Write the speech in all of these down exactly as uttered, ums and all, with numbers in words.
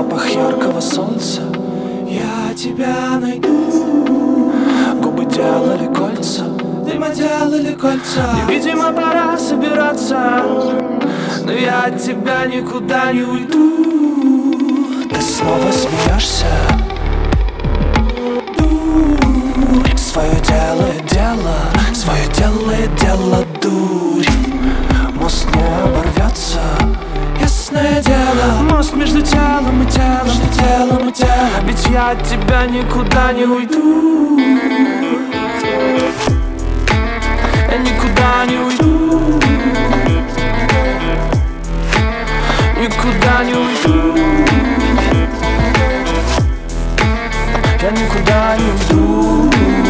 запах яркого солнца. Я тебя найду. Губы делали кольца, Дыма делали кольца. и, видимо, пора собираться, но я от тебя никуда не уйду. Ты снова смеешься. Свое делает дело, свое делает дело, дурь. Мост не оборвется, ясное дело. мост между телом и телом, между телом и телом. Ведь я от тебя никуда не уйду. Я никуда не уйду. Никуда не уйду. Я никуда не уйду.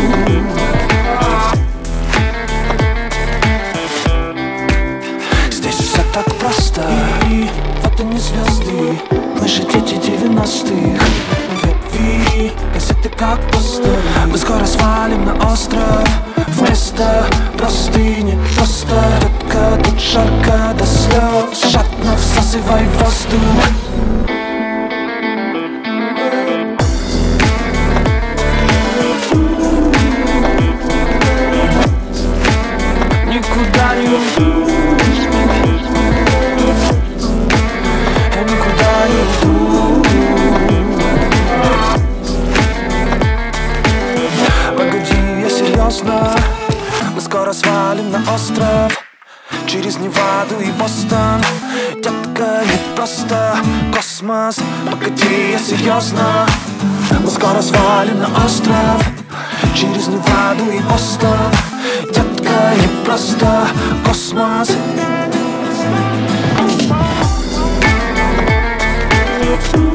Здесь все так просто. И вот они звезды, Мы же дети девяностых. ветви, газеты как посты. Мы скоро свалим на остров. Вместо простыни просто Детка, тут жарко до слез. жадно всасывай воздух. Никуда не уйду. Я никуда не уйду. Погоди, я серьезно. Мы скоро свалим на остров. Через Неваду и Бостон. Детка, не просто космос. Погоди, я серьезно. Мы скоро свалим на остров. Через Неваду и Бостон. Детка, не просто космос. Ooh.